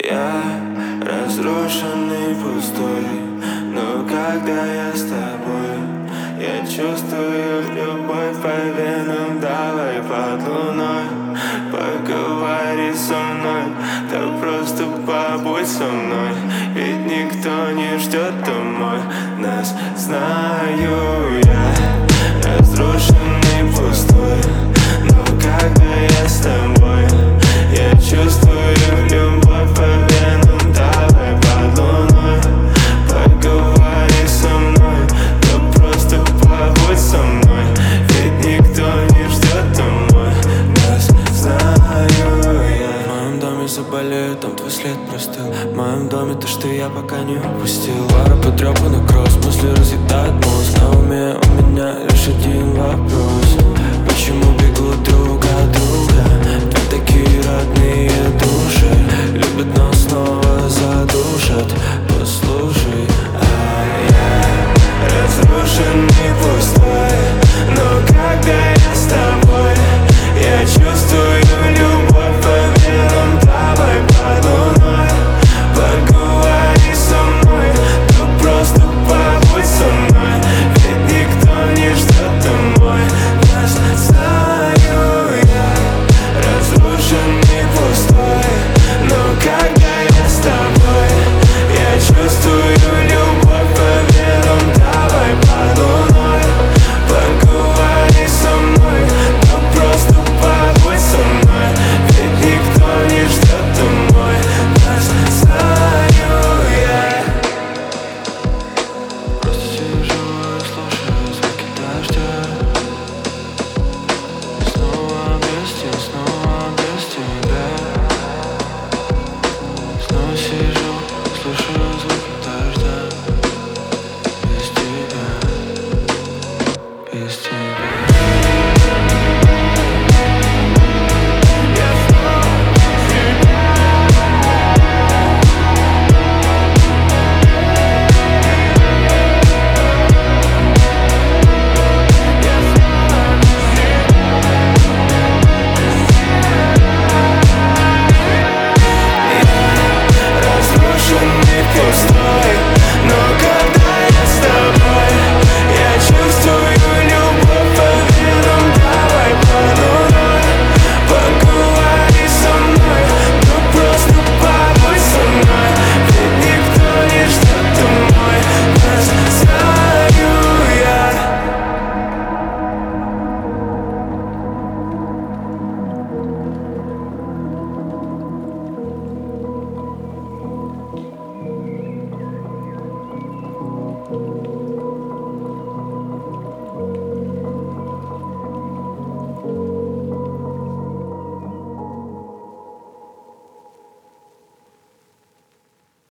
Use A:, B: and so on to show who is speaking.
A: Я разрушенный, пустой, но когда я с тобой, я чувствую любовь по венам. Давай под луной поговори со мной, да просто побудь со мной. Ведь никто не ждет домой нас, знаю я. Разрушенный, пустой, но когда я с тобой, я чувствую любовь по венам. Давай под луной поговори со мной, да просто побудь со мной. Ведь никто не ждет домой нас, знаю я.
B: В моем доме заболеют, там твой след простыл. В моем доме то, что я пока не упустил. Пара потрепанных кросс, мысли разъедают мозг. На уме у меня лишь один вопрос: почему бегут друг от друга две такие родные души?